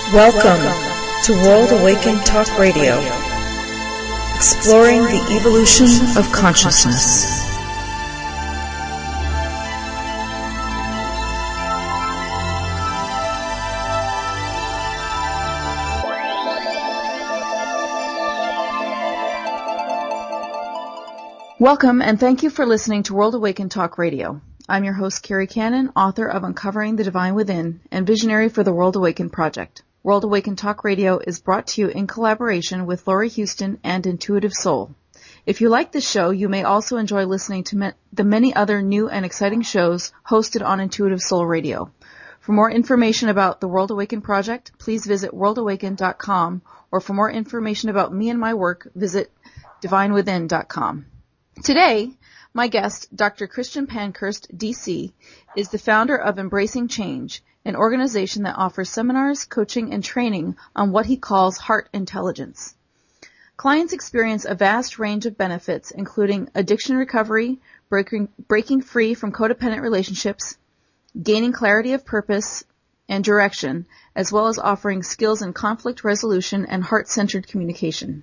Welcome to World Awakened Talk Radio, exploring the evolution of consciousness. Welcome, and thank you for listening to World Awakened Talk Radio. I'm your host, Carrie Cannon, author of Uncovering the Divine Within and visionary for the World Awakened Project. World Awakened Talk Radio is brought to you in collaboration with Laurie Houston and Intuitive Soul. If you like this show, you may also enjoy listening to the many other new and exciting shows hosted on Intuitive Soul Radio. For more information about the World Awakened Project, please visit worldawakened.com, or for more information about me and my work, visit divinewithin.com. Today, my guest, Dr. Christian Pankhurst, D.C., is the founder of Embracing Change, an organization that offers seminars, coaching, and training on what he calls heart intelligence. Clients experience a vast range of benefits, including addiction recovery, breaking free from codependent relationships, gaining clarity of purpose and direction, as well as offering skills in conflict resolution and heart-centered communication.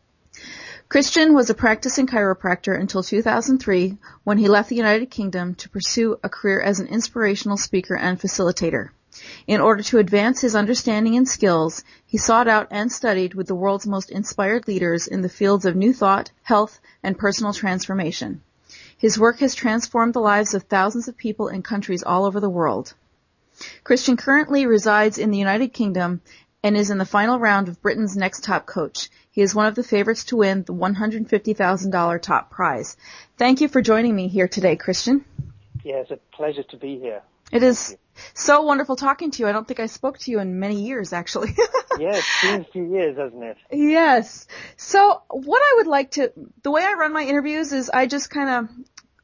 Christian was a practicing chiropractor until 2003, when he left the United Kingdom to pursue a career as an inspirational speaker and facilitator. In order to advance his understanding and skills, he sought out and studied with the world's most inspired leaders in the fields of New Thought, health, and personal transformation. His work has transformed the lives of thousands of people in countries all over the world. Christian currently resides in the United Kingdom and is in the final round of Britain's Next Top Coach. He is one of the favorites to win the $150,000 top prize. Thank you for joining me here today, Christian. Yeah, it's a pleasure to be here. It is so wonderful talking to you. I don't think I spoke to you in many years, actually. Yeah, it's been a few years, hasn't it? Yes. So what I would like to, the way I run my interviews is I just kind of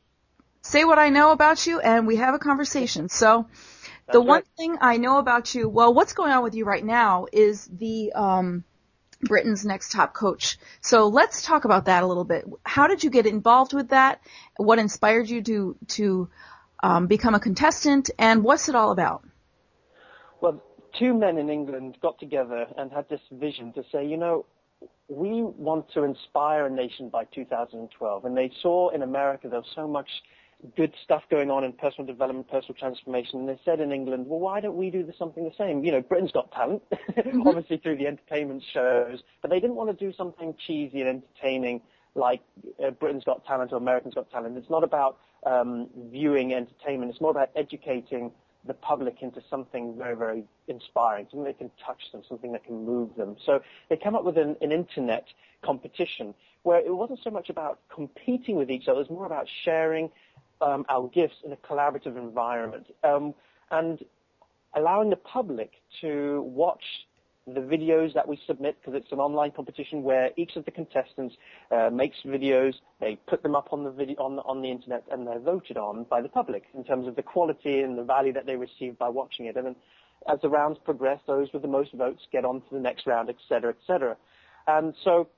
say what I know about you and we have a conversation. So the one thing I know about you, well, what's going on with you right now is the Britain's Next Top Coach. So let's talk about that a little bit. How did you get involved with that? What inspired you to become a contestant, and what's it all about? Well, two men in England got together and had this vision to say, we want to inspire a nation by 2012. And they saw in America there was so much good stuff going on in personal development, personal transformation. And they said in England, well, why don't we do something the same? Britain's got talent, obviously through the entertainment shows, but they didn't want to do something cheesy and entertaining like Britain's Got Talent or American's Got Talent. It's not about viewing entertainment. It's more about educating the public into something very, very inspiring, something that can touch them, something that can move them. So they came up with an internet competition where it wasn't so much about competing with each other, it was more about sharing our gifts in a collaborative environment, and allowing the public to watch the videos that we submit, because it's an online competition where each of the contestants makes videos, they put them up on the internet, and they're voted on by the public in terms of the quality and the value that they receive by watching it. And then as the rounds progress, those with the most votes get on to the next round, et cetera, et cetera. And so,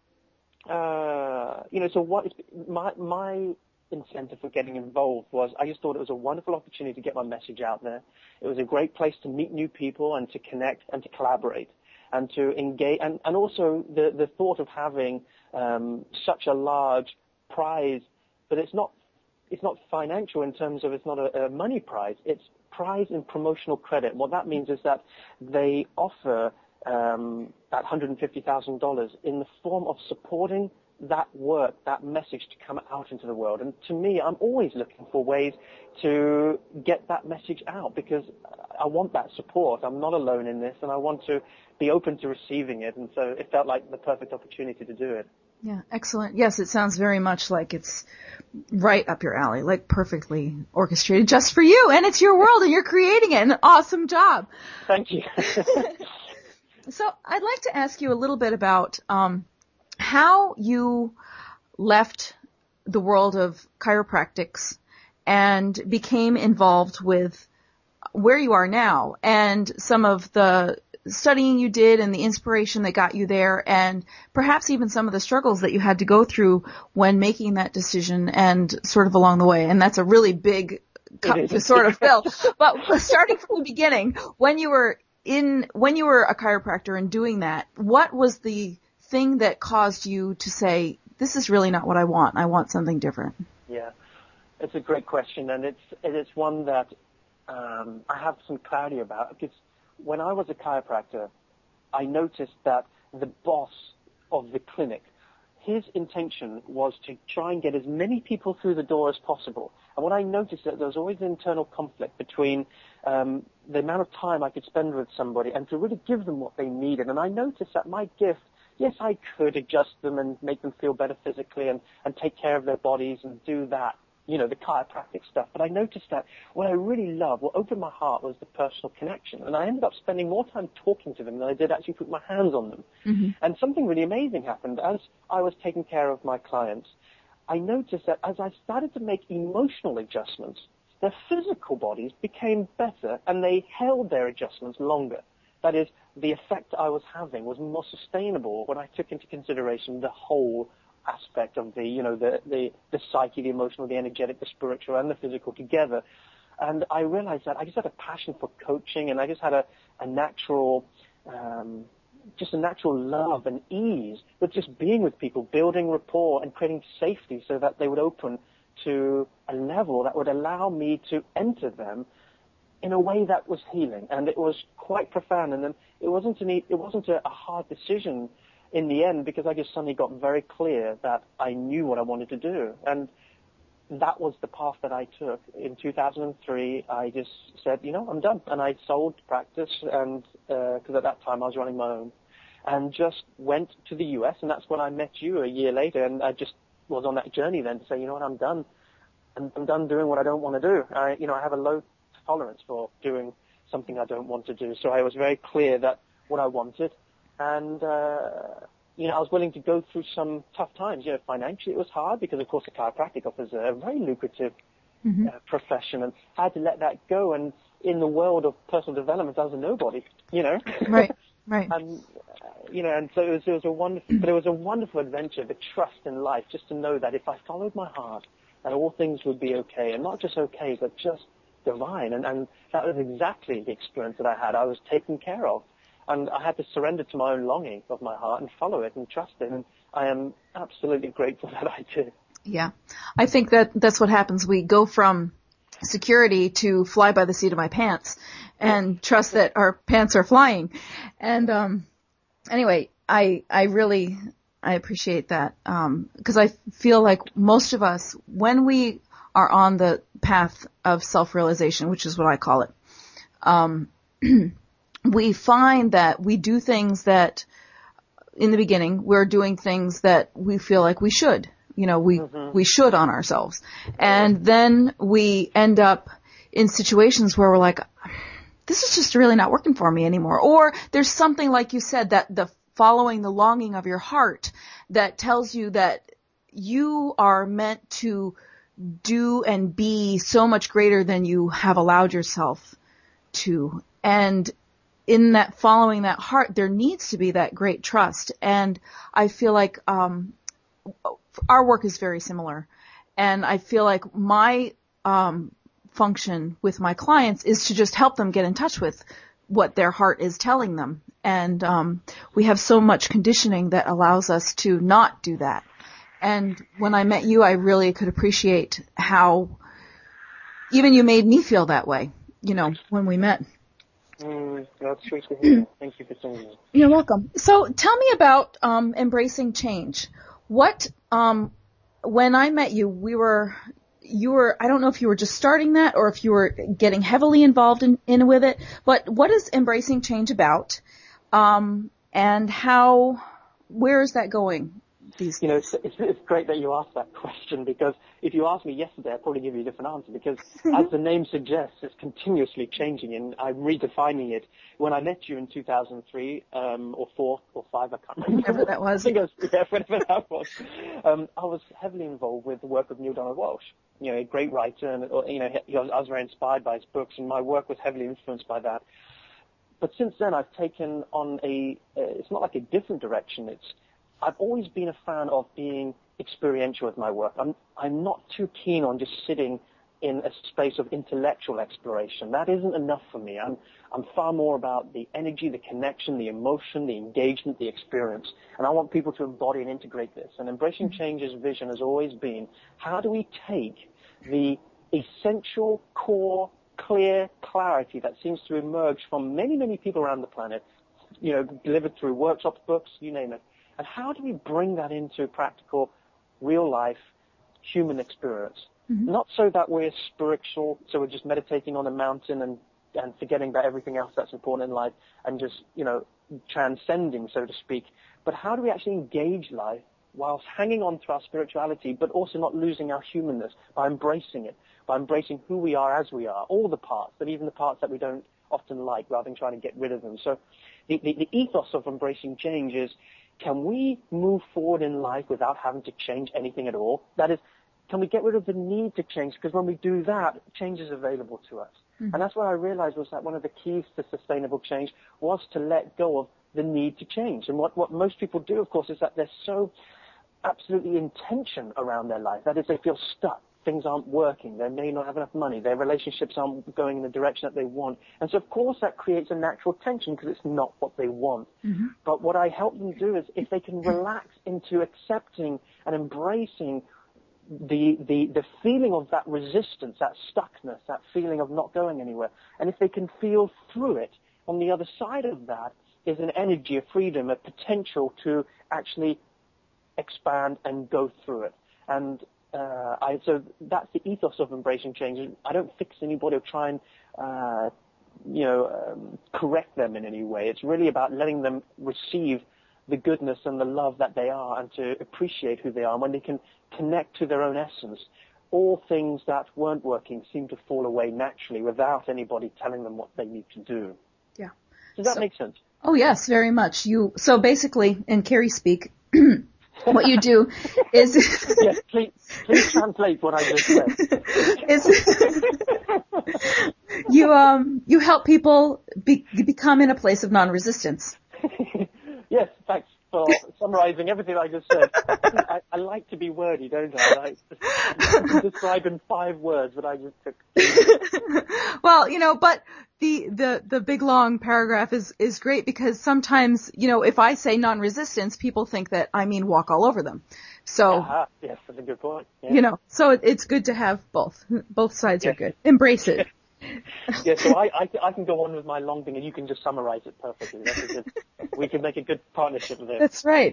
so what is my incentive for getting involved was I just thought it was a wonderful opportunity to get my message out there. It was a great place to meet new people and to connect and to collaborate and to engage, and also the thought of having such a large prize, but it's not financial in terms of, it's not a money prize, it's prize in promotional credit. What that means is that they offer that $150,000 in the form of supporting that work, that message to come out into the world. And to me, I'm always looking for ways to get that message out, because I want that support. I'm not alone in this, and I want to be open to receiving it. And so it felt like the perfect opportunity to do it. Yeah, excellent. Yes, it sounds very much like it's right up your alley, like perfectly orchestrated just for you. And it's your world, and you're creating it. An awesome job. Thank you. So I'd like to ask you a little bit about how you left the world of chiropractics and became involved with where you are now, and some of the studying you did and the inspiration that got you there, and perhaps even some of the struggles that you had to go through when making that decision and sort of along the way. And that's a really big cup to sort of fill. But starting from the beginning, when you were when you were a chiropractor and doing that, what was the thing that caused you to say, this is really not what I want something different? Yeah, it's a great question, and it's one that I have some clarity about, because when I was a chiropractor, I noticed that the boss of the clinic, his intention was to try and get as many people through the door as possible. And what I noticed that there was always an internal conflict between the amount of time I could spend with somebody and to really give them what they needed. And I noticed that my gift, yes, I could adjust them and make them feel better physically and take care of their bodies and do that, the chiropractic stuff. But I noticed that what I really loved, what opened my heart, was the personal connection. And I ended up spending more time talking to them than I did actually put my hands on them. Mm-hmm. And something really amazing happened. As I was taking care of my clients, I noticed that as I started to make emotional adjustments, their physical bodies became better and they held their adjustments longer. That is, the effect I was having was more sustainable when I took into consideration the whole aspect of the psyche, the emotional, the energetic, the spiritual, and the physical together. And I realized that I just had a passion for coaching, and I just had a natural love and ease with just being with people, building rapport and creating safety so that they would open to a level that would allow me to enter them in a way that was healing. And it was quite profound. And then it wasn't a hard decision in the end, because I just suddenly got very clear that I knew what I wanted to do. And that was the path that I took. In 2003, I just said, I'm done. And I sold practice, and because at that time I was running my own, and just went to the US. And that's when I met you a year later. And I just was on that journey then to say, I'm done. And I'm done doing what I don't want to do. I have a low tolerance for doing something I don't want to do. So I was very clear that what I wanted. And, I was willing to go through some tough times. Financially it was hard because, of course, the chiropractic offers a very lucrative profession, and I had to let that go. And in the world of personal development, I was a nobody, Right, right. And, and so it was a wonderful adventure, the trust in life, just to know that if I followed my heart, that all things would be okay, and not just okay, but just divine. And that was exactly the experience that I had. I was taken care of. And I had to surrender to my own longing of my heart and follow it and trust it. And I am absolutely grateful that I did. Yeah. I think that's what happens. We go from security to fly by the seat of my pants and trust that our pants are flying. And anyway, I appreciate that, because I feel like most of us, when we are on the path of self-realization, which is what I call it, we find that we do things that, in the beginning, we're doing things that we feel like we should. We should on ourselves. And then we end up in situations where we're like, this is just really not working for me anymore. Or there's something, like you said, that the following the longing of your heart that tells you that you are meant to do and be so much greater than you have allowed yourself to. And in that following that heart, there needs to be that great trust. And I feel like our work is very similar. And I feel like my function with my clients is to just help them get in touch with what their heart is telling them. And we have so much conditioning that allows us to not do that. And when I met you, I really could appreciate how even you made me feel that way, when we met. That's sweet to hear. Thank you for saying that. You're welcome. So tell me about embracing change. What, when I met you, you were, I don't know if you were just starting that or if you were getting heavily involved in with it, but what is embracing change about? And where is that going? It's great that you asked that question, because if you asked me yesterday, I'd probably give you a different answer, because as the name suggests, it's continuously changing, and I'm redefining it. When I met you in 2003, or 4 or 5, I can't remember. Whatever that was. I think whatever that was. I was heavily involved with the work of Neale Donald Walsch, a great writer, and, I was very inspired by his books, and my work was heavily influenced by that. But since then, I've taken on it's not like a different direction, I've always been a fan of being experiential with my work. I'm not too keen on just sitting in a space of intellectual exploration. That isn't enough for me. I'm far more about the energy, the connection, the emotion, the engagement, the experience. And I want people to embody and integrate this. And Embracing Change's vision has always been, how do we take the essential, core, clear clarity that seems to emerge from many, many people around the planet, delivered through workshops, books, you name it, and how do we bring that into practical, real-life, human experience? Mm-hmm. Not so that we're spiritual, so we're just meditating on a mountain and forgetting about everything else that's important in life and just, transcending, so to speak. But how do we actually engage life whilst hanging on to our spirituality, but also not losing our humanness by embracing it, by embracing who we are as we are, all the parts, but even the parts that we don't often like, rather than trying to get rid of them. So the ethos of Embracing Change is, can we move forward in life without having to change anything at all? That is, can we get rid of the need to change? Because when we do that, change is available to us. Mm-hmm. And that's what I realized was that one of the keys to sustainable change was to let go of the need to change. And what most people do, of course, is that they're so absolutely in tension around their life. That is, they feel stuck. Things aren't working. They may not have enough money. Their relationships aren't going in the direction that they want. And so, of course, that creates a natural tension because it's not what they want. Mm-hmm. But what I help them do is, if they can relax into accepting and embracing the feeling of that resistance, that stuckness, that feeling of not going anywhere, and if they can feel through it, on the other side of that is an energy, a freedom, a potential to actually expand and go through it. And so that's the ethos of Embracing Change. I don't fix anybody or try and correct them in any way. It's really about letting them receive the goodness and the love that they are, and to appreciate who they are. And when they can connect to their own essence, all things that weren't working seem to fall away naturally without anybody telling them what they need to do. Yeah. Does that make sense? Oh yes, very much. So basically, in Carrie speak, what you do is yes, please translate what I just said. You help people become in a place of non-resistance. Yes, thanks for summarizing everything I just said. I like to be wordy, don't I? I describe in 5 words what I just took. Well, but the big long paragraph is great, because sometimes, if I say non-resistance, people think that I mean walk all over them. So, yes, that's a good point. Yeah. So it's good to have both. Both sides are good. Embrace it. Yeah, so I can go on with my long thing and you can just summarize it perfectly. We can make a good partnership there. That's right.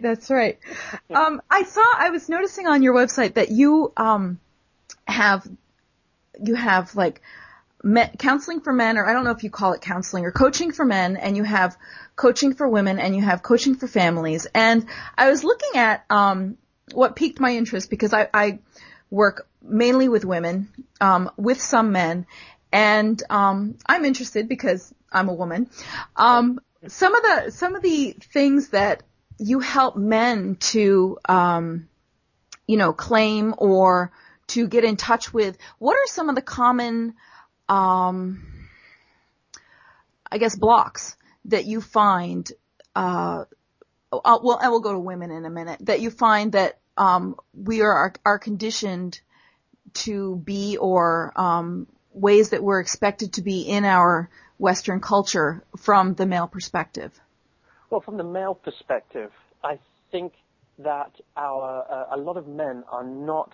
I was noticing on your website that you have like counseling for men, or I don't know if you call it counseling, or coaching for men, and you have coaching for women, and you have coaching for families. And I was looking at what piqued my interest, because I work mainly with women, with some men. And I'm interested because I'm a woman. Some of the things that you help men to claim or to get in touch with, what are some of the common blocks that you find, and we'll go to women in a minute, that you find that we are conditioned to be, or ways that we're expected to be in our Western culture from the male perspective? Well, from the male perspective, I think that a lot of men are not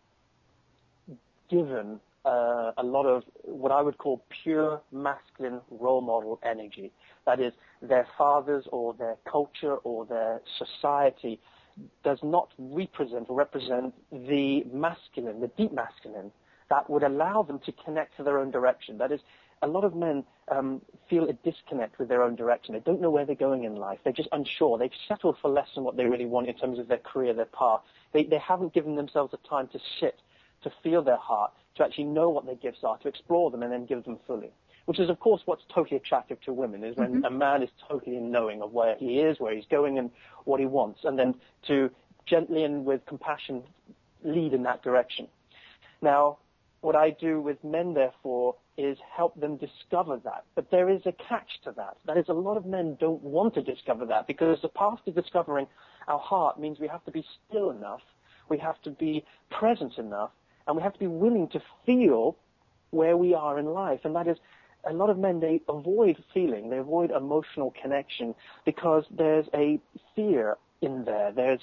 given a lot of what I would call pure masculine role model energy. That is, their fathers or their culture or their society does not represent the masculine, the deep masculine, that would allow them to connect to their own direction. That is, a lot of men feel a disconnect with their own direction. They don't know where they're going in life. They're just unsure. They've settled for less than what they really want in terms of their career, their path. They haven't given themselves the time to sit, to feel their heart, to actually know what their gifts are, to explore them and then give them fully. Which is, of course, what's totally attractive to women, is when a man is totally knowing of where he is, where he's going, and what he wants, and then to gently and with compassion lead in that direction. Now, what I do with men, therefore, is help them discover that. But there is a catch to that. That is, a lot of men don't want to discover that, because the path to discovering our heart means we have to be still enough, we have to be present enough, And we have to be willing to feel where we are in life. And that is, a lot of men, they avoid feeling, they avoid emotional connection because there's a fear in there. There's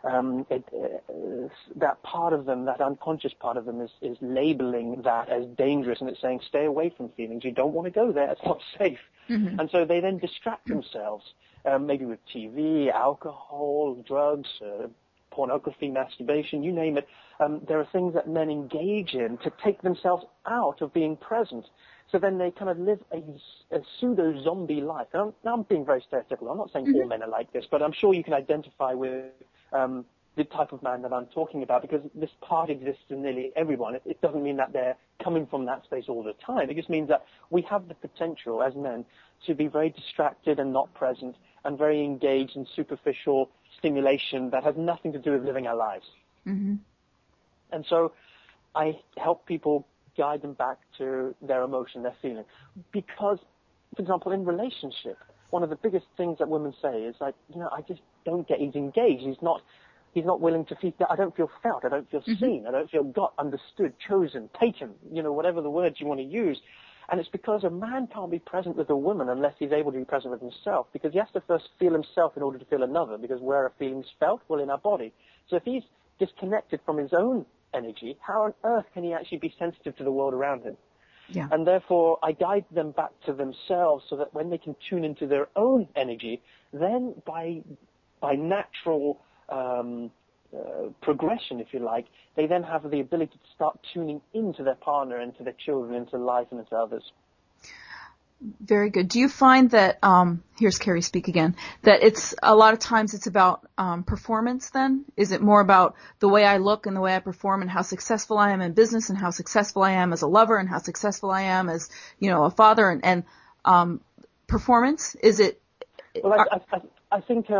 that part of them, that unconscious part of them is labeling that as dangerous, and it's saying, stay away from feelings. You don't want to go there. It's not safe. Mm-hmm. And so they then distract themselves, maybe with TV, alcohol, drugs, pornography, masturbation, you name it. There are things that men engage in to take themselves out of being present. So then they kind of live a pseudo-zombie life. And I'm being very stereotypical. I'm not saying all men are like this, but I'm sure you can identify with the type of man that I'm talking about, because this part exists in nearly everyone. It doesn't mean that they're coming from that space all the time. It just means that we have the potential as men to be very distracted and not present and very engaged in superficial stimulation that has nothing to do with living our lives. Mm-hmm. And so I help people guide them back to their emotion, their feeling. Because, for example, in relationship, one of the biggest things that women say is like, I just don't get, he's engaged, he's not willing to feel, I don't feel felt, I don't feel seen, I don't feel got, understood, chosen, taken, whatever the words you want to use. And it's because a man can't be present with a woman unless he's able to be present with himself, because he has to first feel himself in order to feel another, because where are feelings felt? Well, in our body. So if he's disconnected from his own energy, how on earth can he actually be sensitive to the world around him? Yeah. And therefore, I guide them back to themselves so that when they can tune into their own energy, then by natural progression, if you like, they then have the ability to start tuning into their partner, into their children, into life, and into others. Very good. Do you find that, here's Carrie speak again, that it's a lot of times it's about performance then? Is it more about the way I look and the way I perform and how successful I am in business and how successful I am as a lover and how successful I am as, a father and performance? Is it? Well, I think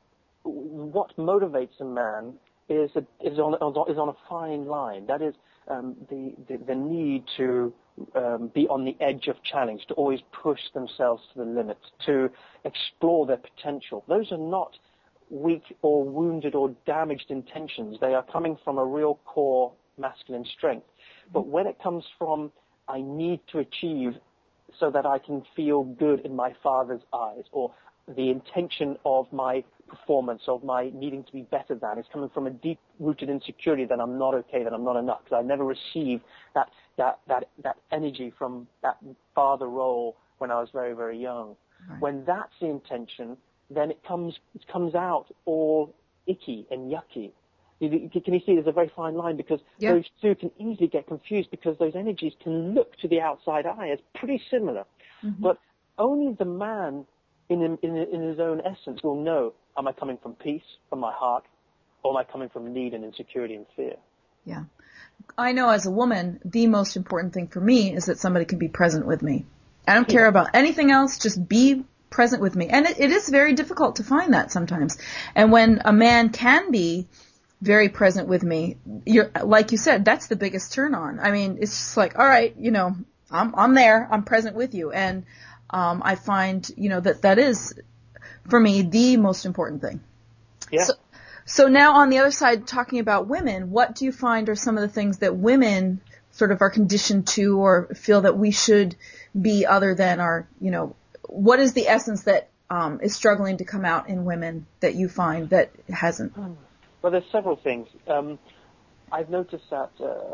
what motivates a man is on a fine line. That is the need to be on the edge of challenge, to always push themselves to the limit, to explore their potential. Those are not weak or wounded or damaged intentions. They are coming from a real core masculine strength. But when it comes from, I need to achieve so that I can feel good in my father's eyes, or the intention of my performance, of my needing to be better than, is coming from a deep-rooted insecurity that I'm not okay, that I'm not enough, because I never received that energy from that father role when I was very, very young. Right. When that's the intention, then it comes out all icky and yucky. Can you see there's a very fine line, because those two can easily get confused, because those energies can look to the outside eye as pretty similar. Mm-hmm. But only the man in his own essence will know, am I coming from peace, from my heart, or am I coming from need and insecurity and fear? Yeah. I know as a woman, the most important thing for me is that somebody can be present with me. I don't care about anything else, just be present with me. And it is very difficult to find that sometimes. And when a man can be very present with me, like you said, that's the biggest turn on. I mean, it's just like, all right, I'm there, I'm present with you. And I find, that is, for me, the most important thing. Yeah. So now on the other side, talking about women, what do you find are some of the things that women sort of are conditioned to or feel that we should be other than our, what is the essence that is struggling to come out in women that you find that hasn't? Well, there's several things. I've noticed that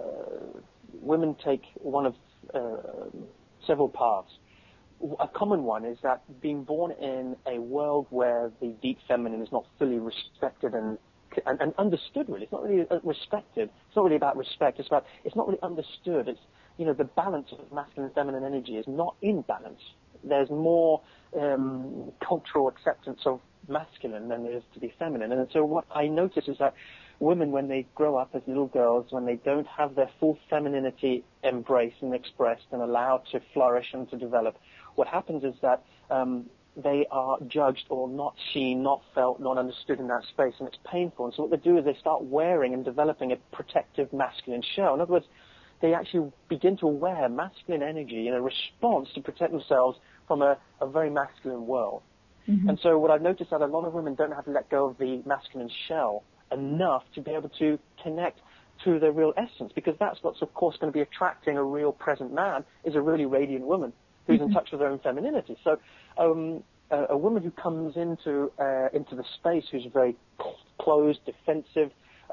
women take one of several paths. A common one is that being born in a world where the deep feminine is not fully respected and understood, really. It's not really respected. It's not really about respect. It's not really understood. It's, the balance of masculine and feminine energy is not in balance. There's more cultural acceptance of masculine than there is to be feminine. And so what I notice is that women, when they grow up as little girls, when they don't have their full femininity embraced and expressed and allowed to flourish and to develop, what happens is that they are judged or not seen, not felt, not understood in that space, and it's painful. And so what they do is they start wearing and developing a protective masculine shell. In other words, they actually begin to wear masculine energy in a response to protect themselves from a very masculine world. Mm-hmm. And so what I've noticed is that a lot of women don't have to let go of the masculine shell enough to be able to connect to their real essence, because that's what's, of course, going to be attracting a real present man, is a really radiant woman who's in touch with her own femininity. So a woman who comes into the space who's very closed, defensive,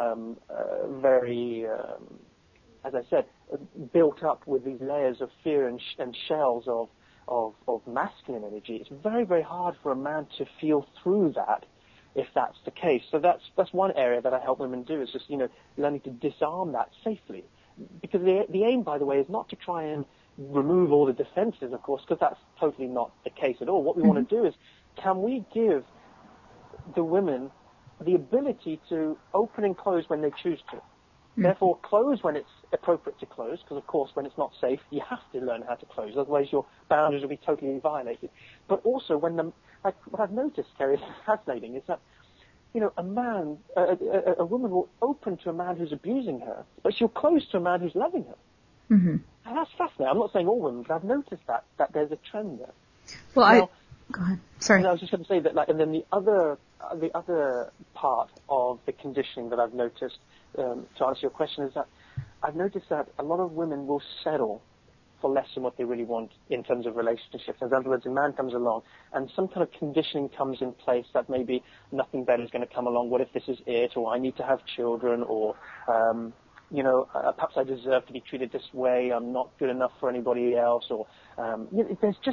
very, as I said, built up with these layers of fear and shells of masculine energy, it's very, very hard for a man to feel through that, if that's the case. So that's one area that I help women do, is just, learning to disarm that safely. Because the aim, by the way, is not to try and remove all the defenses, of course, because that's totally not the case at all. What we want to do is, can we give the women the ability to open and close when they choose to? Therefore, close when it's appropriate to close, because, of course, when it's not safe, you have to learn how to close. Otherwise, your boundaries will be totally violated. But also, what I've noticed, Kerry, is fascinating, is that, a man, a woman will open to a man who's abusing her, but she'll close to a man who's loving her. Mm-hmm. And that's fascinating. I'm not saying all women, but I've noticed that there's a trend there. Well, go ahead. Sorry. I was just going to say that, and then the other part of the conditioning that I've noticed, to answer your question, is that I've noticed that a lot of women will settle for less than what they really want in terms of relationships. In other words, a man comes along and some kind of conditioning comes in place that maybe nothing better is going to come along. What if this is it? Or I need to have children? Or, perhaps I deserve to be treated this way. I'm not good enough for anybody else. Or, there's just,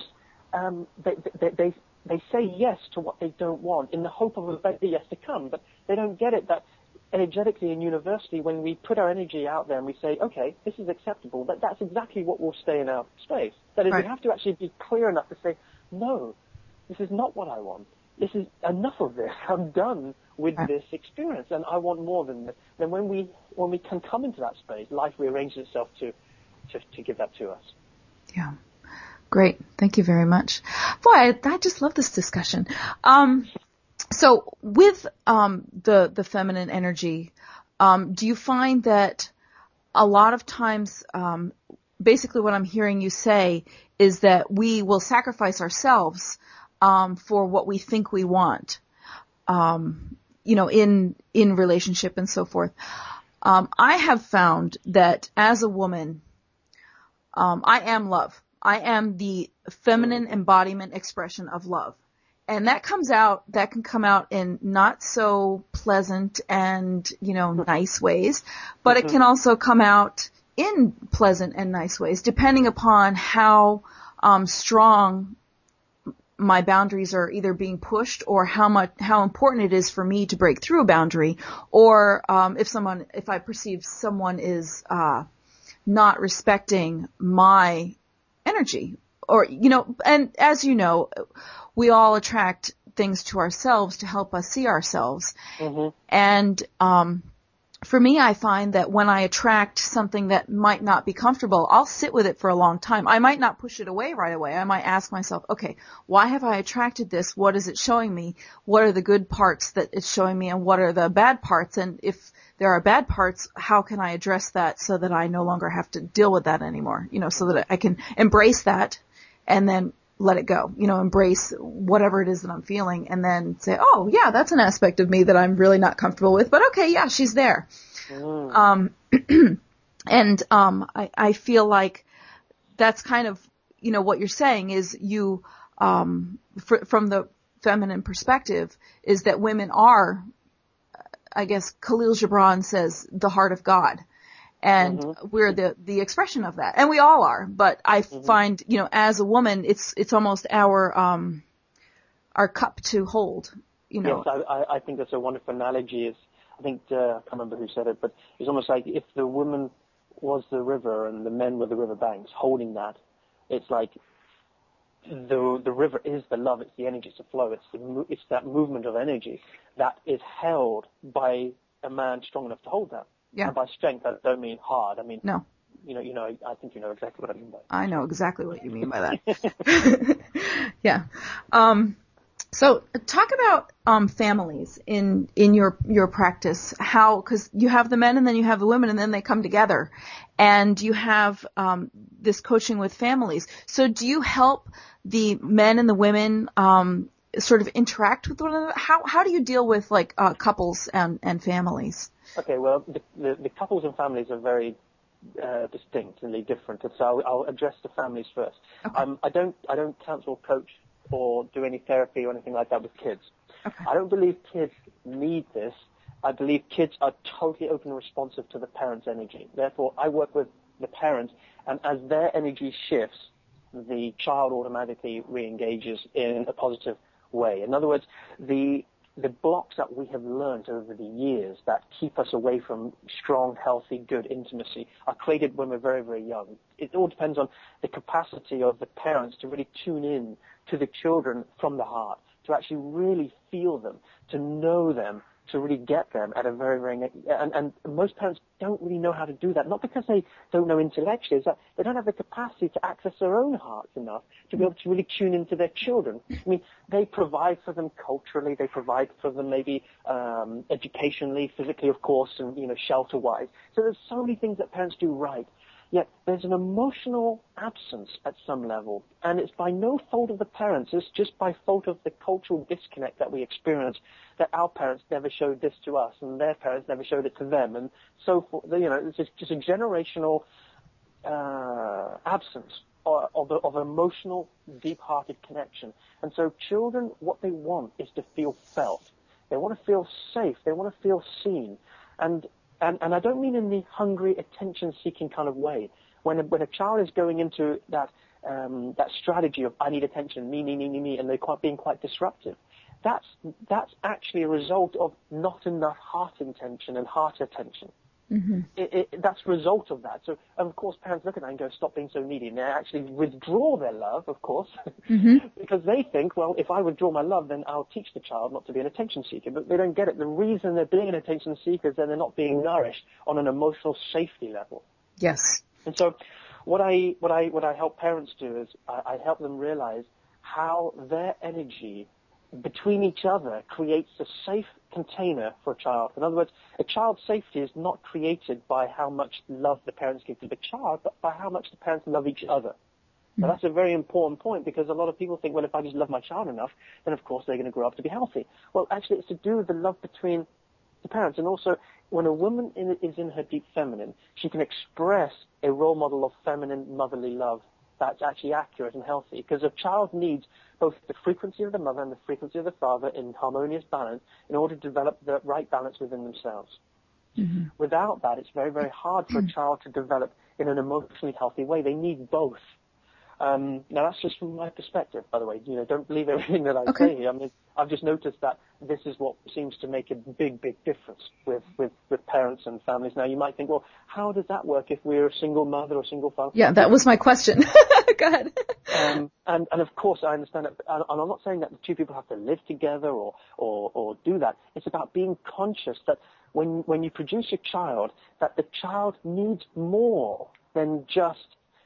they say yes to what they don't want in the hope of a better yes to come, but they don't get it that energetically and universally, when we put our energy out there and we say, okay, this is acceptable, that's exactly what will stay in our space. That is, we have to actually be clear enough to say, no, this is not what I want. This is enough of this. I'm done with this experience, and I want more than this. Then when we can come into that space, life rearranges itself to give that to us. Yeah. Great. Thank you very much. Boy, I just love this discussion. So with the feminine energy, do you find that a lot of times, basically what I'm hearing you say is that we will sacrifice ourselves for what we think we want, in relationship and so forth. I have found that as a woman, I am love. I am the feminine embodiment expression of love. And that can come out in not so pleasant and, nice ways, but it can also come out in pleasant and nice ways, depending upon how strong my boundaries are either being pushed, or how important it is for me to break through a boundary, or if I perceive someone is not respecting my energy, or and as you know, we all attract things to ourselves to help us see ourselves. Mm-hmm. And for me, I find that when I attract something that might not be comfortable, I'll sit with it for a long time. I might not push it away right away. I might ask myself, okay, why have I attracted this? What is it showing me? What are the good parts that it's showing me, and what are the bad parts? And if there are bad parts, how can I address that so that I no longer have to deal with that anymore? So that I can embrace that and then let it go, embrace whatever it is that I'm feeling, and then say, oh yeah, that's an aspect of me that I'm really not comfortable with, but okay, yeah, she's there. I feel like that's kind of, what you're saying is you, from the feminine perspective, is that women are, I guess Khalil Gibran says, the heart of God. And we're the expression of that. And we all are. But I find, as a woman, it's almost our cup to hold, Yes, I think that's a wonderful analogy. I think, I can't remember who said it, but it's almost like if the woman was the river and the men were the river banks holding that, it's like the river is the love, it's the energy, it's the flow, it's that movement of energy that is held by a man strong enough to hold that. Yeah. And by strength, I don't mean hard. I mean, no. I think you know exactly what I mean by that. I know exactly what you mean by that. Yeah. So talk about families in your practice. Because you have the men and then you have the women, and then they come together, and you have this coaching with families. So do you help the men and the women sort of interact with one another? How do you deal with couples and families? Okay, well, the couples and families are very distinctly different, and so I'll address the families first. Okay. I don't counsel, coach, or do any therapy or anything like that with kids. Okay. I don't believe kids need this. I believe kids are totally open and responsive to the parents' energy. Therefore, I work with the parents, and as their energy shifts, the child automatically re-engages in a positive way. In other words, the blocks that we have learned over the years that keep us away from strong, healthy, good intimacy are created when we're very, very young. It all depends on the capacity of the parents to really tune in to the children from the heart, to actually really feel them, to know them, to really get them at a very, very... And most parents don't really know how to do that, not because they don't know intellectually, it's that they don't have the capacity to access their own hearts enough to be able to really tune into their children. I mean, they provide for them culturally, they provide for them maybe educationally, physically, of course, and, shelter-wise. So there's so many things that parents do right. Yet there's an emotional absence at some level, and it's by no fault of the parents. It's just by fault of the cultural disconnect that we experience, that our parents never showed this to us, and their parents never showed it to them, and so forth. It's just a generational absence of emotional, deep-hearted connection. And so children, what they want is to feel felt. They want to feel safe. They want to feel seen. And I don't mean in the hungry, attention-seeking kind of way. When a child is going into that strategy of I need attention, me, and they're being quite disruptive, that's actually a result of not enough heart intention and heart attention. Mm-hmm. That's a result of that. So, of course, parents look at that and go, stop being so needy. And they actually withdraw their love, of course, mm-hmm. because they think, well, if I withdraw my love, then I'll teach the child not to be an attention seeker. But they don't get it. The reason they're being an attention seeker is that they're not being nourished on an emotional safety level. Yes. And so what I help parents do is I help them realize how their energy between each other creates a safe container for a child. In other words, a child's safety is not created by how much love the parents give to the child, but by how much the parents love each other. Mm-hmm. Now, that's a very important point, because a lot of people think, well, if I just love my child enough, then of course they're going to grow up to be healthy. Well, actually, it's to do with the love between the parents. And also, when a woman is in her deep feminine, she can express a role model of feminine motherly love that's actually accurate and healthy, because a child needs both the frequency of the mother and the frequency of the father in harmonious balance in order to develop the right balance within themselves. Mm-hmm. Without that, it's very, very hard for a child to develop in an emotionally healthy way. They need both. Now, that's just from my perspective, by the way. Don't believe everything that I say here. I mean, I've just noticed that this is what seems to make a big, big difference with parents and families. Now, you might think, well, how does that work if we're a single mother or single father? Yeah, that was my question. Go ahead. And of course, I understand that. And I'm not saying that the two people have to live together or do that. It's about being conscious that when you produce a child, that the child needs more than just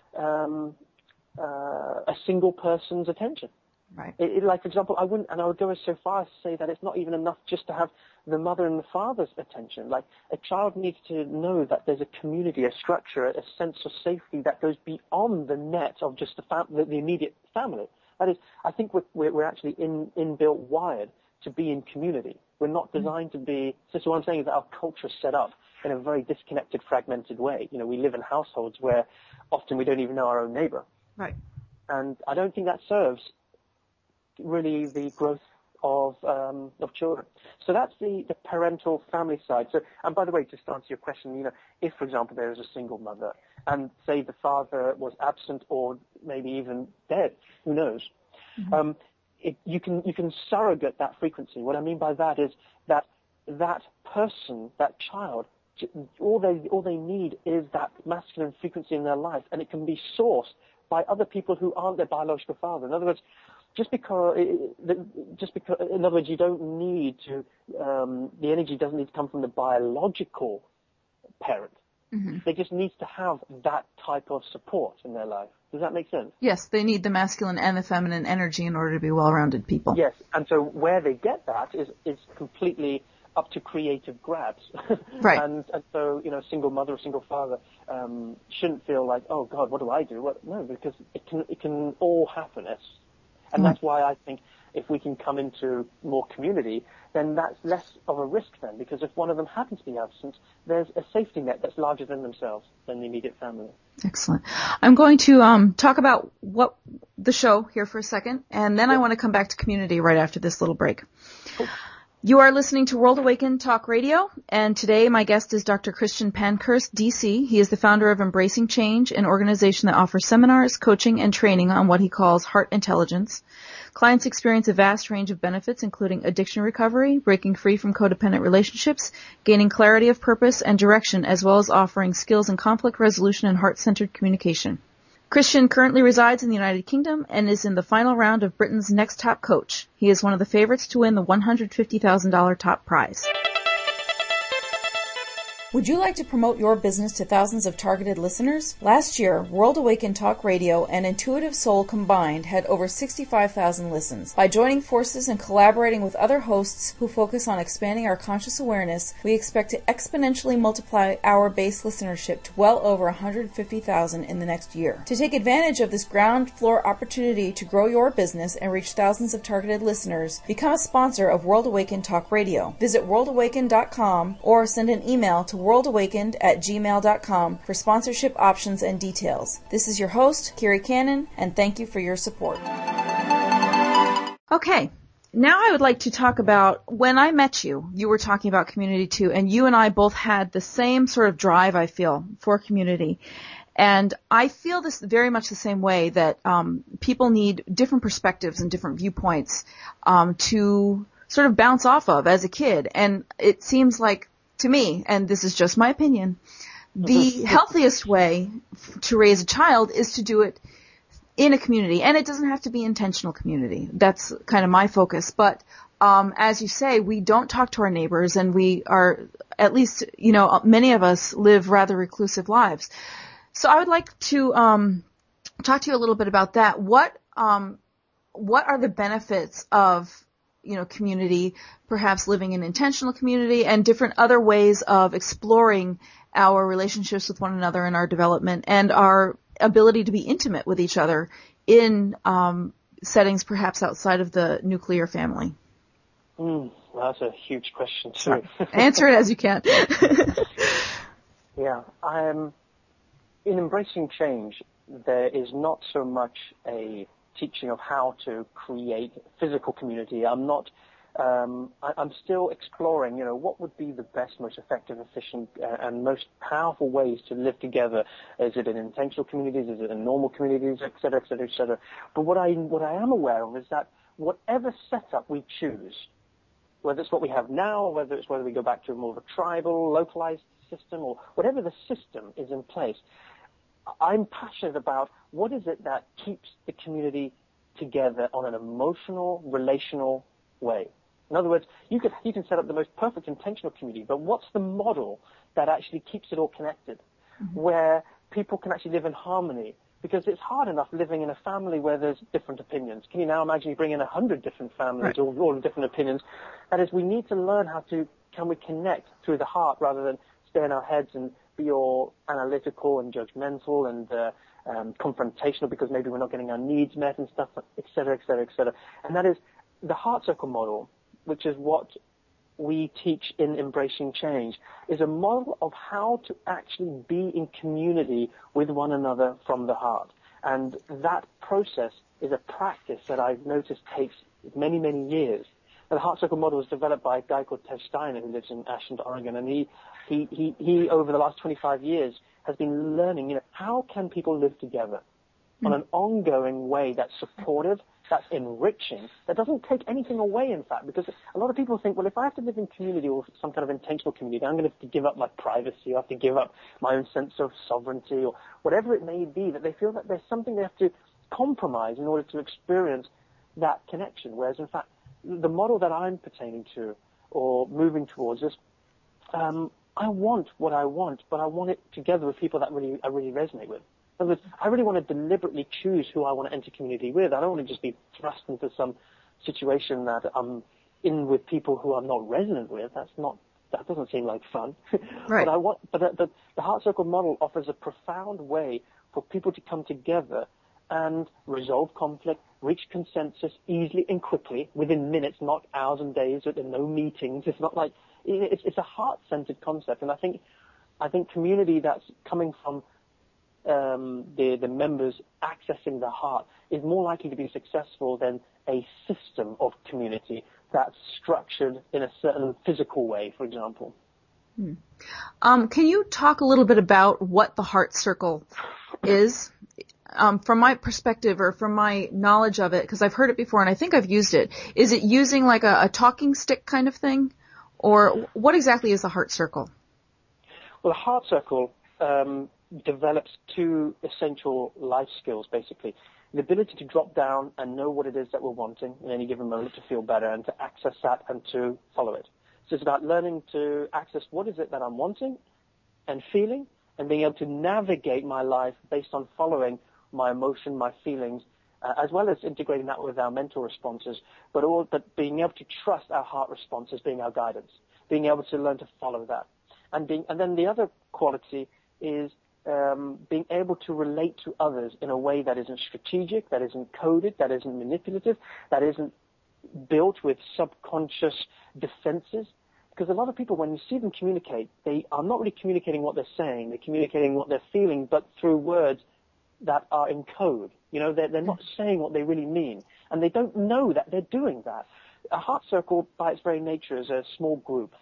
a single person's attention. Right. Like, for example, I would go so far as to say that it's not even enough just to have the mother and the father's attention. Like, a child needs to know that there's a community, a structure, a sense of safety that goes beyond the net of just the immediate family. That is, I think we're actually inbuilt wired to be in community. We're not designed to be. So what I'm saying is that our culture is set up in a very disconnected, fragmented way. We live in households where often we don't even know our own neighbor. Right. And I don't think that serves really the growth of children. So that's the parental family side. So, and by the way, just to answer your question, if, for example, there is a single mother and say the father was absent or maybe even dead, who knows? Mm-hmm. You can surrogate that frequency. What I mean by that is that person, that child, all they need is that masculine frequency in their life, and it can be sourced by other people who aren't their biological father. In other words, just because, in other words, you don't need to, the energy doesn't need to come from the biological parent. Mm-hmm. They just need to have that type of support in their life. Does that make sense? Yes, they need the masculine and the feminine energy in order to be well-rounded people. Yes, and so where they get that is completely up to creative grabs. Right. And so, a single mother or single father shouldn't feel like, oh God, what do I do? No, because it can all happen. And that's why I think if we can come into more community, then that's less of a risk then, because if one of them happens to be absent, there's a safety net that's larger than themselves, than the immediate family. Excellent. I'm going to talk about what the show here for a second, and then I want to come back to community right after this little break. Cool. You are listening to World Awaken Talk Radio, and today my guest is Dr. Christian Pankhurst, DC. He is the founder of Embracing Change, an organization that offers seminars, coaching, and training on what he calls heart intelligence. Clients experience a vast range of benefits, including addiction recovery, breaking free from codependent relationships, gaining clarity of purpose and direction, as well as offering skills in conflict resolution and heart-centered communication. Christian currently resides in the United Kingdom and is in the final round of Britain's Next Top Coach. He is one of the favorites to win the $150,000 top prize. Would you like to promote your business to thousands of targeted listeners? Last year, World Awaken Talk Radio and Intuitive Soul combined had over 65,000 listens. By joining forces and collaborating with other hosts who focus on expanding our conscious awareness, we expect to exponentially multiply our base listenership to well over 150,000 in the next year. To take advantage of this ground floor opportunity to grow your business and reach thousands of targeted listeners, become a sponsor of World Awaken Talk Radio. Visit worldawaken.com or send an email to worldawakened@gmail.com for sponsorship options and details. This is your host, Carrie Cannon, and thank you for your support. Okay, now I would like to talk about when I met you. You were talking about community too, and you and I both had the same sort of drive, I feel, for community. And I feel this very much the same way, that people need different perspectives and different viewpoints to sort of bounce off of as a kid. And it seems like, to me, and this is just my opinion, the healthiest way to raise a child is to do it in a community. And it doesn't have to be intentional community. That's kind of my focus. But as you say, we don't talk to our neighbors, and we are, at least, you know, many of us live rather reclusive lives. So I would like to talk to you a little bit about that. What are the benefits of, you know, community, perhaps living in intentional community, and different other ways of exploring our relationships with one another and our development and our ability to be intimate with each other in settings perhaps outside of the nuclear family? Well, that's a huge question too. Answer it as you can. Yeah. In Embracing Change, there is not so much a teaching of how to create physical community. I'm still exploring, you know, what would be the best, most effective, efficient, and most powerful ways to live together. Is it in intentional communities? Is it in normal communities, et cetera, et cetera, et cetera? But what I am aware of is that whatever setup we choose, whether it's what we have now, or whether we go back to more of a tribal, localized system, or whatever the system is in place, I'm passionate about what is it that keeps the community together on an emotional, relational way. In other words, you can set up the most perfect intentional community, but what's the model that actually keeps it all connected, where people can actually live in harmony? Because it's hard enough living in a family where there's different opinions. Can you now imagine you bring in 100 different families, all with different opinions? That is, we need to learn can we connect through the heart rather than stay in our heads and be all analytical and judgmental and confrontational because maybe we're not getting our needs met and stuff, et cetera, et cetera, et cetera. And that is the heart circle model, which is what we teach in Embracing Change, is a model of how to actually be in community with one another from the heart. And that process is a practice that I've noticed takes many, many years. And the heart circle model was developed by a guy called Tev Steiner, who lives in Ashland, Oregon, and he over the last 25 years has been learning, you know, how can people live together on an ongoing way that's supportive, that's enriching, that doesn't take anything away, in fact, because a lot of people think, well, if I have to live in community or some kind of intentional community, I'm going to have to give up my privacy, I have to give up my own sense of sovereignty, or whatever it may be, that they feel that there's something they have to compromise in order to experience that connection, whereas, in fact, the model that I'm pertaining to or moving towards is I want what I want, but I want it together with people that I really resonate with. In other words, I really want to deliberately choose who I want to enter community with. I don't want to just be thrust into some situation that I'm in with people who I'm not resonant with. That doesn't seem like fun. Right. But the Heart Circle model offers a profound way for people to come together and resolve conflict, reach consensus easily and quickly within minutes, not hours and days. There are no meetings. It's not like it's a heart-centered concept, and I think community that's coming from the members accessing the heart is more likely to be successful than a system of community that's structured in a certain physical way, for example. Can you talk a little bit about what the Heart Circle is? From my perspective or from my knowledge of it, because I've heard it before and I think I've used it, is it using like a talking stick kind of thing? Or what exactly is the Heart Circle? Well, the Heart Circle develops two essential life skills, basically. The ability to drop down and know what it is that we're wanting in any given moment to feel better and to access that and to follow it. So it's about learning to access what is it that I'm wanting and feeling and being able to navigate my life based on following my emotion, my feelings, as well as integrating that with our mental responses, but being able to trust our heart response as being our guidance, being able to learn to follow that. And then the other quality is being able to relate to others in a way that isn't strategic, that isn't coded, that isn't manipulative, that isn't built with subconscious defenses. Because a lot of people, when you see them communicate, they are not really communicating what they're saying. They're communicating what they're feeling, but through words that are in code. You know, they're not saying what they really mean, and they don't know that they're doing that. A heart circle, by its very nature, is a small group,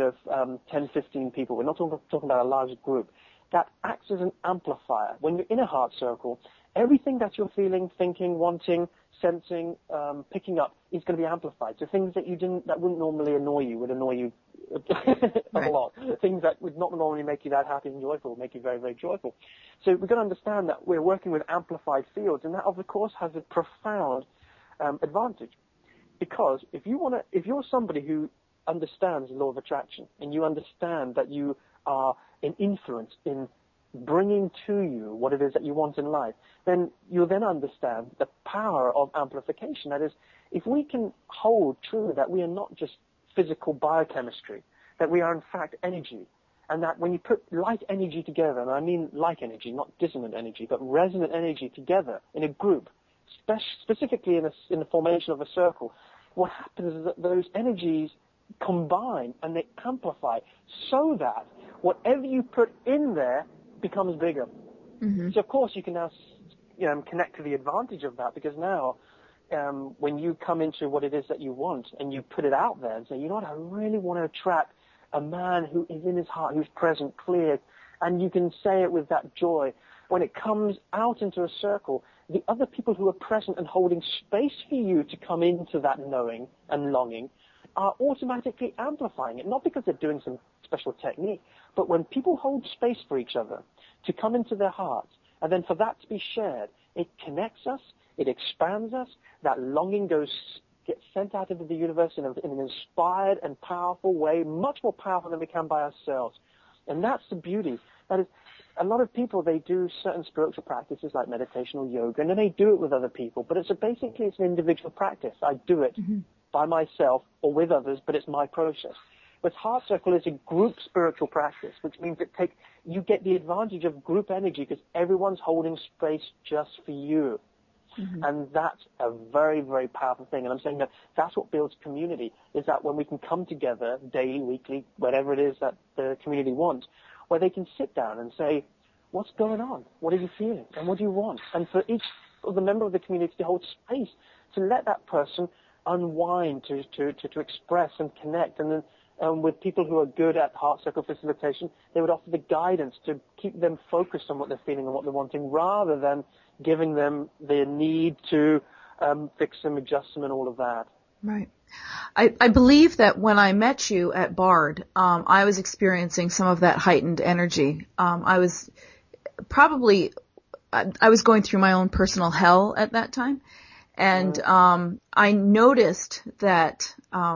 10, 15 people. We're not talking about a large group. That acts as an amplifier. When you're in a heart circle, everything that you're feeling, thinking, wanting, sensing, picking up is going to be amplified. So things that wouldn't normally annoy you would annoy you a lot. Things that would not normally make you that happy and joyful will make you very, very joyful. So we've got to understand that we're working with amplified fields, and that, of course, has a profound advantage. Because if you're somebody who understands the law of attraction, and you understand that you are an influence in bringing to you what it is that you want in life, then you'll then understand the power of amplification. That is, if we can hold true that we are not just physical biochemistry, that we are in fact energy, and that when you put light energy together, and I mean light energy, not dissonant energy, but resonant energy together in a group, specifically in the formation of a circle, what happens is that those energies combine and they amplify so that whatever you put in there becomes bigger. Mm-hmm. So of course you can now connect to the advantage of that, because now when you come into what it is that you want and you put it out there and say, you know what, I really want to attract a man who is in his heart, who's present, clear, and you can say it with that joy. When it comes out into a circle, the other people who are present and holding space for you to come into that knowing and longing are automatically amplifying it, not because they're doing some special technique, but when people hold space for each other to come into their hearts, and then for that to be shared, it connects us, it expands us, that longing gets sent out into the universe in an inspired and powerful way, much more powerful than we can by ourselves. And that's the beauty. That is, a lot of people, they do certain spiritual practices like meditation or yoga, and then they do it with other people, but basically it's an individual practice. I do it by myself or with others, but it's my process. But Heart Circle is a group spiritual practice, which means you get the advantage of group energy because everyone's holding space just for you. Mm-hmm. And that's a very, very powerful thing. And I'm saying that that's what builds community, is that when we can come together daily, weekly, whatever it is that the community wants, where they can sit down and say, what's going on? What are you feeling? And what do you want? And for each of the member of the community to hold space, to let that person unwind, to express and connect. And then with people who are good at Heart Circle facilitation, they would offer the guidance to keep them focused on what they're feeling and what they're wanting, rather than giving them the need to fix them, adjust them, and all of that. Right. I believe that when I met you at Bard, I was experiencing some of that heightened energy. I was going through my own personal hell at that time. And I noticed that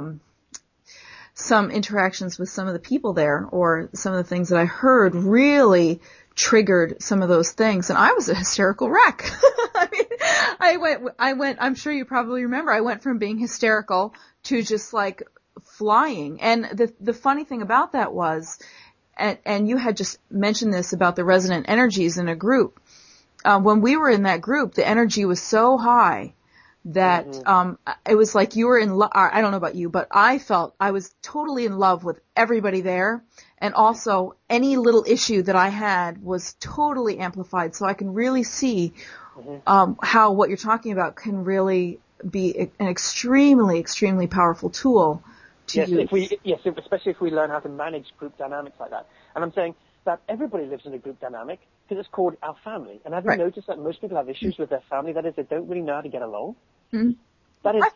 some interactions with some of the people there, or some of the things that I heard, really triggered some of those things, and I was a hysterical wreck. I went, I'm sure you probably remember, I went from being hysterical to just like flying. And the funny thing about that was, and you had just mentioned this about the resonant energies in a group, when we were in that group, the energy was so high that it was like you were in love. I don't know about you, but I felt I was totally in love with everybody there. And also, any little issue that I had was totally amplified. So I can really see how what you're talking about can really be an extremely, extremely powerful tool to use. Especially if we learn how to manage group dynamics like that. And I'm saying that everybody lives in a group dynamic because it's called our family. And have you noticed that most people have issues with their family? That is, they don't really know how to get along. That is,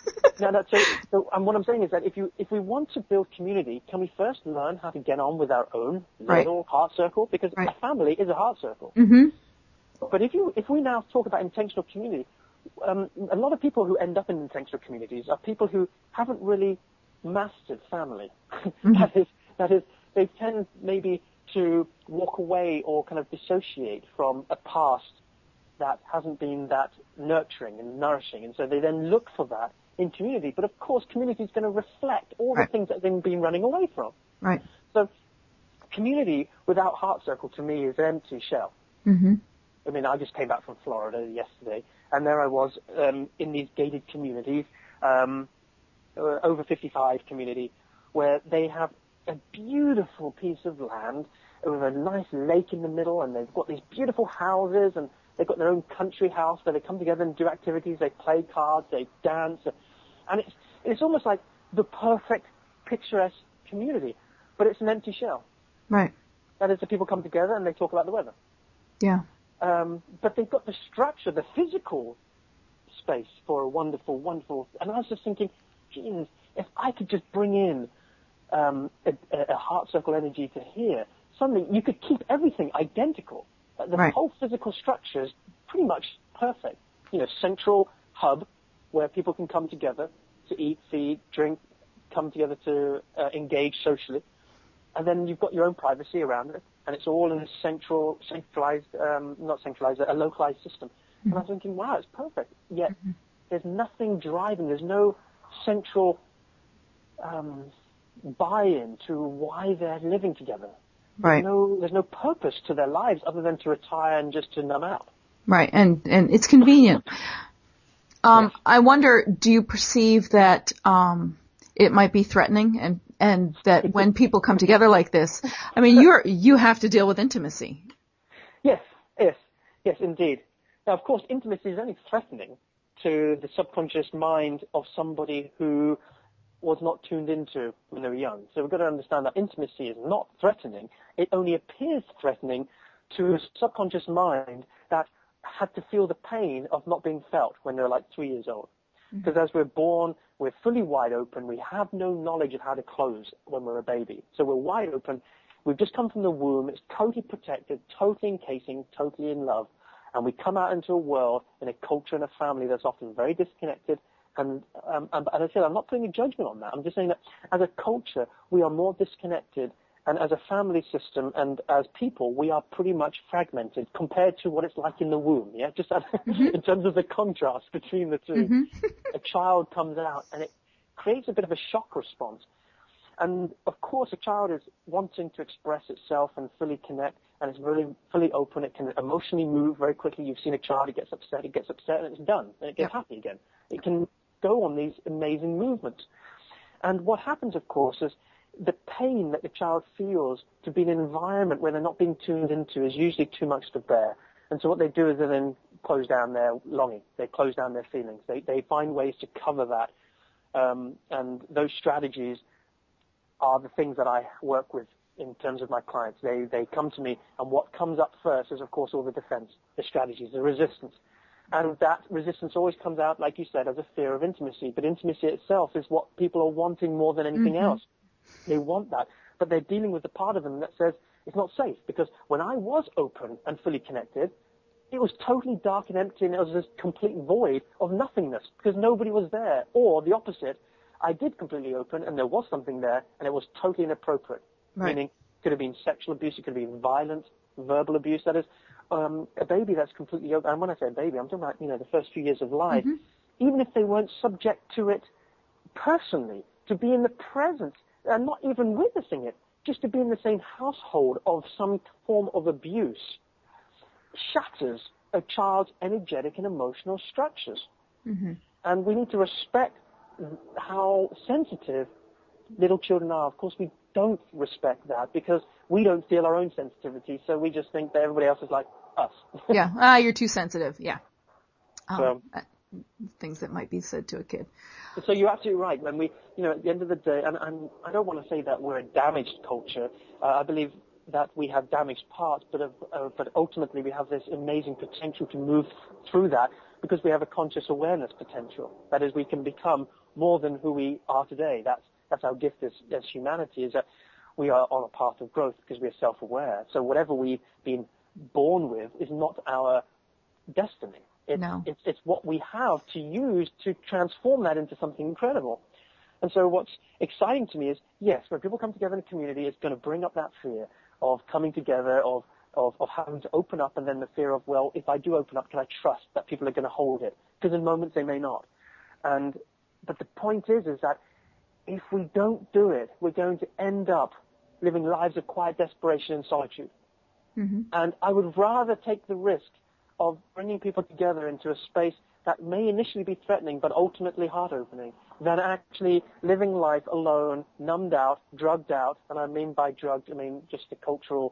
what I'm saying is that if we want to build community, can we first learn how to get on with our own little heart circle? Because a family is a heart circle. But if we now talk about intentional community, a lot of people who end up in intentional communities are people who haven't really mastered family. That is, they tend maybe to walk away or kind of dissociate from a past that hasn't been that nurturing and nourishing. And so they then look for that in community. But of course, community is going to reflect all the things that they've been running away from. Right. So community without heart circle to me is an empty shell. I mean, I just came back from Florida yesterday, and there I was in these gated communities, over 55 community, where they have a beautiful piece of land with a nice lake in the middle, and they've got these beautiful houses, and they've got their own country house where they come together and do activities. They play cards, they dance, and it's almost like the perfect picturesque community, but it's an empty shell. Right. That is, the people come together and they talk about the weather. Yeah. But they've got the structure, the physical space for a wonderful, wonderful. And I was just thinking, geez, if I could just bring in a heart circle energy to here, suddenly you could keep everything identical. The whole physical structure is pretty much perfect. You know, central hub where people can come together to eat, feed, drink, come together to engage socially. And then you've got your own privacy around it, and it's all in a a localized system. And I was thinking, wow, it's perfect. Yet there's nothing driving, there's no central buy-in to why they're living together. Right. There's no purpose to their lives other than to retire and just to numb out. Right, and it's convenient. I wonder, do you perceive that it might be threatening and that when people come together like this, I mean, you have to deal with intimacy. Yes, indeed. Now, of course, intimacy is only threatening to the subconscious mind of somebody who was not tuned into when they were young. So we've got to understand that intimacy is not threatening. It only appears threatening to a subconscious mind that had to feel the pain of not being felt when they're like 3 years old. Because as we're born, we're fully wide open. We have no knowledge of how to close when we're a baby. So we're wide open. We've just come from the womb. It's totally protected, totally encasing, totally in love. And we come out into a world in a culture and a family that's often very disconnected. And as I said, I'm not putting a judgment on that. I'm just saying that as a culture, we are more disconnected. And as a family system and as people, we are pretty much fragmented compared to what it's like in the womb. Yeah, just in terms of the contrast between the two. A child comes out and it creates a bit of a shock response. And of course, a child is wanting to express itself and fully connect, and it's really fully open. It can emotionally move very quickly. You've seen a child, it gets upset, and it's done, and it gets happy again. It can go on these amazing movements. And what happens, of course, is the pain that the child feels to be in an environment where they're not being tuned into is usually too much to bear. And so what they do is they then close down their longing. They close down their feelings. They find ways to cover that. And those strategies are the things that I work with in terms of my clients. They come to me, and what comes up first is, of course, all the defense, the strategies, the resistance. And that resistance always comes out, like you said, as a fear of intimacy. But intimacy itself is what people are wanting more than anything else. They want that, but they're dealing with the part of them that says it's not safe, because when I was open and fully connected, it was totally dark and empty, and it was this complete void of nothingness because nobody was there. Or the opposite, I did completely open and there was something there, and it was totally inappropriate. Meaning, it could have been sexual abuse, it could have been violent, verbal abuse. That is, a baby that's completely open. And when I say baby, I'm talking about the first few years of life. Even if they weren't subject to it personally, to be in the presence and not even witnessing it, just to be in the same household of some form of abuse, shatters a child's energetic and emotional structures. And we need to respect how sensitive little children are. Of course, we don't respect that because we don't feel our own sensitivity, so we just think that everybody else is like us. Yeah, you're too sensitive. Yeah. So, things that might be said to a kid. So you're absolutely right. When we, at the end of the day, and I don't want to say that we're a damaged culture. I believe that we have damaged parts, but ultimately we have this amazing potential to move through that because we have a conscious awareness potential. That is, we can become more than who we are today. That's our gift as humanity, is that we are on a path of growth because we are self-aware. So whatever we've been born with is not our destiny. It's what we have to use to transform that into something incredible. And so what's exciting to me is, yes, when people come together in a community, it's going to bring up that fear of coming together, of having to open up, and then the fear of, well, if I do open up, can I trust that people are going to hold it? Because in moments they may not. But the point is that if we don't do it, we're going to end up living lives of quiet desperation and solitude. And I would rather take the risk of bringing people together into a space that may initially be threatening but ultimately heart-opening than actually living life alone, numbed out, drugged out. And I mean by drugged, I mean just the cultural,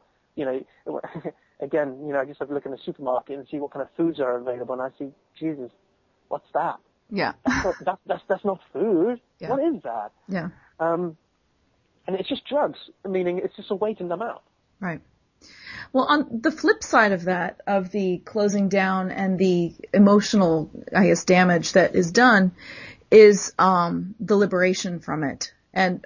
again, I just have to look in the supermarket and see what kind of foods are available, and I see, Jesus, what's that? Yeah. That's not food. Yeah. What is that? Yeah. And it's just drugs, meaning it's just a way to numb out. Right. Well, on the flip side of that, of the closing down and the emotional, damage that is done, is the liberation from it. And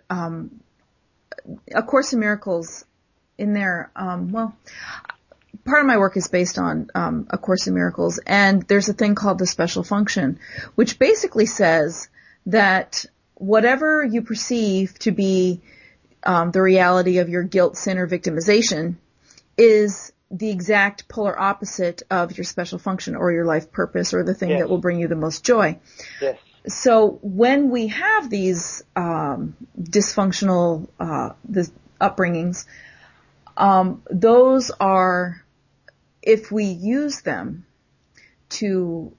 A Course in Miracles, in there, part of my work is based on A Course in Miracles, and there's a thing called the special function, which basically says that whatever you perceive to be the reality of your guilt, sin, or victimization is the exact polar opposite of your special function or your life purpose or the thing that will bring you the most joy. Yes. So when we have these dysfunctional upbringings, those are, if we use them to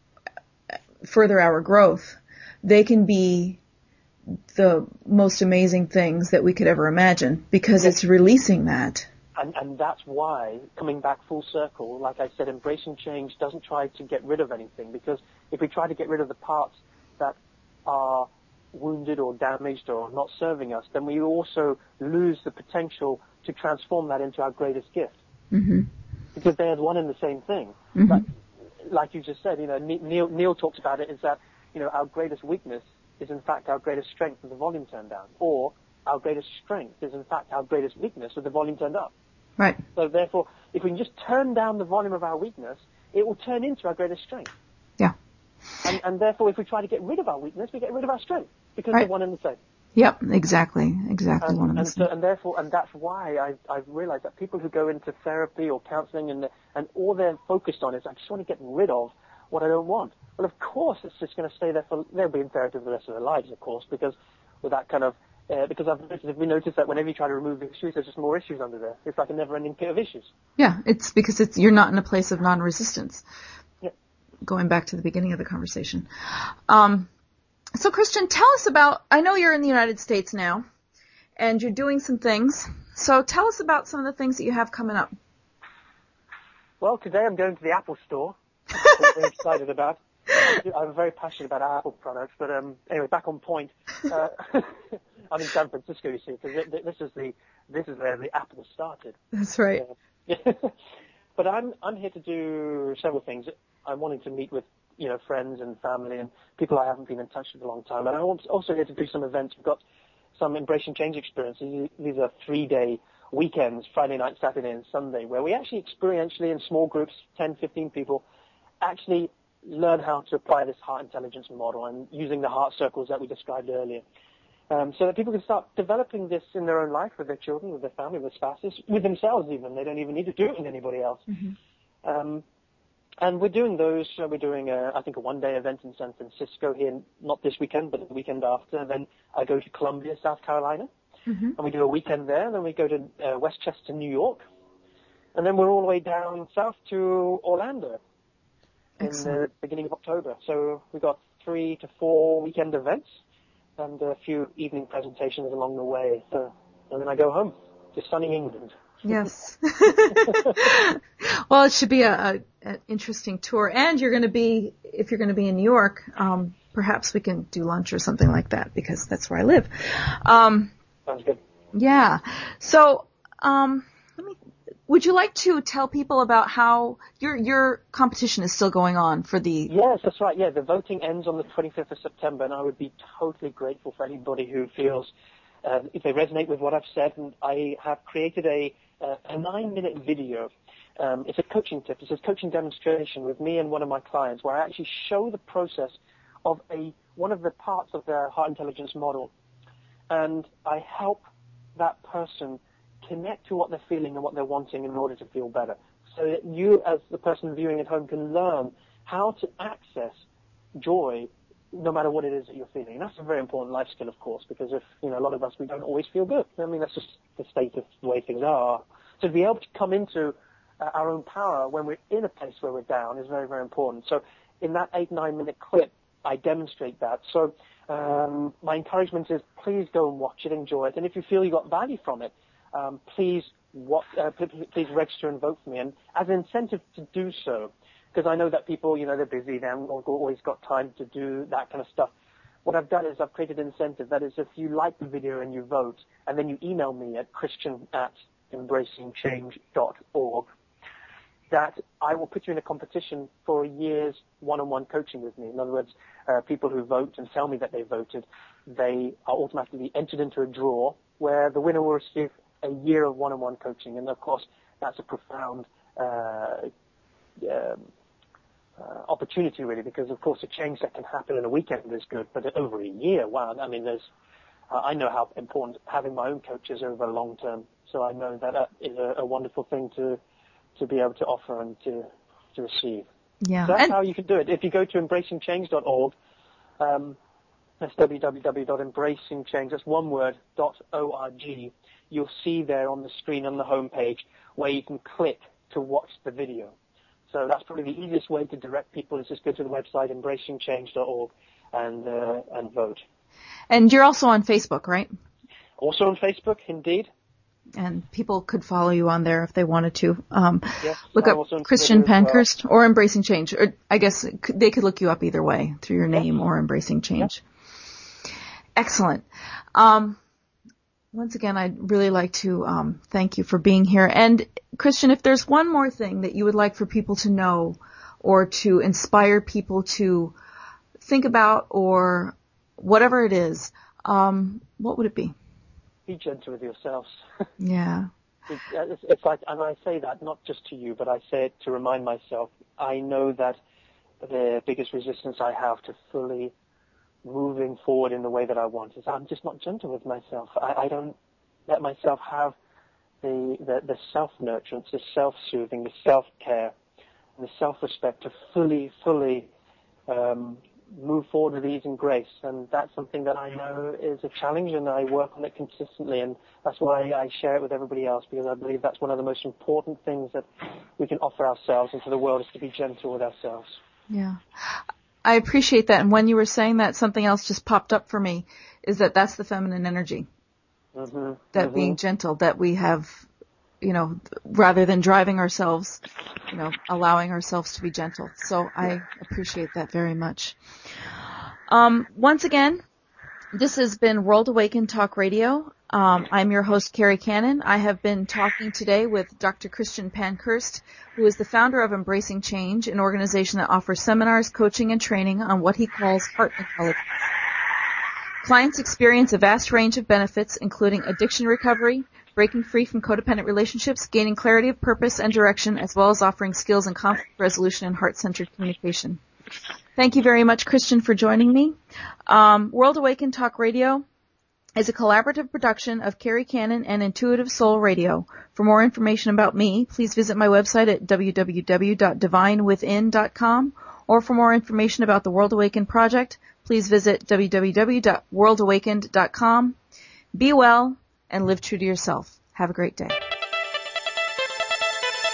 further our growth, they can be the most amazing things that we could ever imagine because it's releasing that. And that's why, coming back full circle, like I said, embracing change doesn't try to get rid of anything, because if we try to get rid of the parts that are wounded or damaged or not serving us, then we also lose the potential to transform that into our greatest gift. Because they are one and the same thing. But, like you just said, Neil talked about it, is that, our greatest weakness is in fact our greatest strength with the volume turned down, or our greatest strength is in fact our greatest weakness with the volume turned up. Right. So therefore, if we can just turn down the volume of our weakness, it will turn into our greatest strength. Yeah. And therefore, if we try to get rid of our weakness, we get rid of our strength, because they're one and the same. Yep, exactly one and the same. And that's why I've realized that people who go into therapy or counseling and all they're focused on is, I just want to get rid of what I don't want. Well, of course, it's just going to stay there they'll be in therapy for the rest of their lives, of course, because with that kind of, because we noticed that whenever you try to remove issues, there's just more issues under there. It's like a never-ending pit of issues. Yeah, it's because you're not in a place of non-resistance. Yeah. Going back to the beginning of the conversation. So Christian, tell us about, I know you're in the United States now, and you're doing some things. So tell us about some of the things that you have coming up. Well, today I'm going to the Apple store. Which I'm very excited about. I'm very passionate about Apple products, but anyway, back on point. I'm in San Francisco, you see, because this is where the Apple started. That's right. But I'm here to do several things. I'm wanting to meet with friends and family and people I haven't been in touch with a long time, and I'm also here to do some events. We've got some Embracing Change experiences. These are 3-day weekends, Friday night, Saturday, and Sunday, where we actually experientially in small groups, 10, 15 people, actually learn how to apply this heart intelligence model and using the heart circles that we described earlier, so that people can start developing this in their own life with their children, with their family, with spouses, with themselves even. They don't even need to do it with anybody else. And we're doing those. We're doing, I think, a 1-day event in San Francisco here, not this weekend, but the weekend after. Then I go to Columbia, South Carolina, and we do a weekend there. Then we go to Westchester, New York. And then we're all the way down south to Orlando in Excellent. the beginning of October. So we've got 3 to 4 weekend events and a few evening presentations along the way. So, and then I go home to sunny England. Yes. Well, it should be an interesting tour. And you're going to be, if you're going to be in New York, perhaps we can do lunch or something like that because that's where I live. Sounds good. Yeah. So, would you like to tell people about how your competition is still going on for the... Yes, that's right. Yeah, the voting ends on the 25th of September, and I would be totally grateful for anybody who feels, if they resonate with what I've said, and I have created a 9-minute video. It's a coaching tip. It's a coaching demonstration with me and one of my clients where I actually show the process of one of the parts of their heart intelligence model, and I help that person connect to what they're feeling and what they're wanting in order to feel better. So that you, as the person viewing at home, can learn how to access joy no matter what it is that you're feeling. And that's a very important life skill, of course, because if, a lot of us, we don't always feel good. I mean, that's just the state of the way things are. So to be able to come into our own power when we're in a place where we're down is very, very important. So in that 8-9-minute clip, I demonstrate that. So my encouragement is please go and watch it, enjoy it. And if you feel you got value from it, please register and vote for me. And as an incentive to do so, because I know that people, they're busy, they haven't always got time to do that kind of stuff. What I've done is I've created an incentive. That is, if you like the video and you vote, and then you email me at christian@embracingchange.org, that I will put you in a competition for a year's one-on-one coaching with me. In other words, people who vote and tell me that they voted, they are automatically entered into a draw where the winner will receive a year of one-on-one coaching. And, of course, that's a profound opportunity, really, because, of course, a change that can happen in a weekend is good, but over a year, wow, I mean, I know how important having my own coach is over a long term, so I know that is a wonderful thing to be able to offer and to receive. Yeah. So that's how you can do it. If you go to embracingchange.org, that's www.embracingchange, that's one word, .org, you'll see there on the screen on the home page where you can click to watch the video. So that's probably the easiest way to direct people is just go to the website, embracingchange.org, and vote. And you're also on Facebook, right? Also on Facebook, indeed. And people could follow you on there if they wanted to. Yes, look up Christian Pankhurst or Embracing Change. Or I guess they could look you up either way, through your name or Embracing Change. Yep. Excellent. Once again, I'd really like to thank you for being here. And Christian, if there's one more thing that you would like for people to know or to inspire people to think about or whatever it is, what would it be? Be gentle with yourselves. Yeah. It's like, and I say that not just to you, but I say it to remind myself. I know that the biggest resistance I have to fully moving forward in the way that I want is I'm just not gentle with myself. I don't let myself have the self-nurturance, the self-soothing, the self-care, and the self-respect to fully move forward with ease and grace. And that's something that I know is a challenge, and I work on it consistently, and that's why I share it with everybody else, because I believe that's one of the most important things that we can offer ourselves and to the world is to be gentle with ourselves. Yeah. I appreciate that. And when you were saying that, something else just popped up for me, is that's the feminine energy. Mm-hmm. That being gentle, that we have, rather than driving ourselves, allowing ourselves to be gentle. So I appreciate that very much. Once again, this has been World Awakened Talk Radio. I'm your host, Carrie Cannon. I have been talking today with Dr. Christian Pankhurst, who is the founder of Embracing Change, an organization that offers seminars, coaching, and training on what he calls heart intelligence. Clients experience a vast range of benefits, including addiction recovery, breaking free from codependent relationships, gaining clarity of purpose and direction, as well as offering skills in conflict resolution and heart-centered communication. Thank you very much, Christian, for joining me. World Awakened Talk Radio is a collaborative production of Carrie Cannon and Intuitive Soul Radio. For more information about me, please visit my website at www.divinewithin.com, or for more information about the World Awakened Project, please visit www.worldawakened.com. Be well and live true to yourself. Have a great day.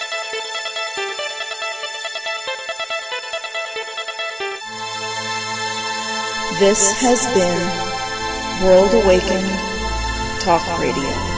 This has been World Awakened Talk Radio.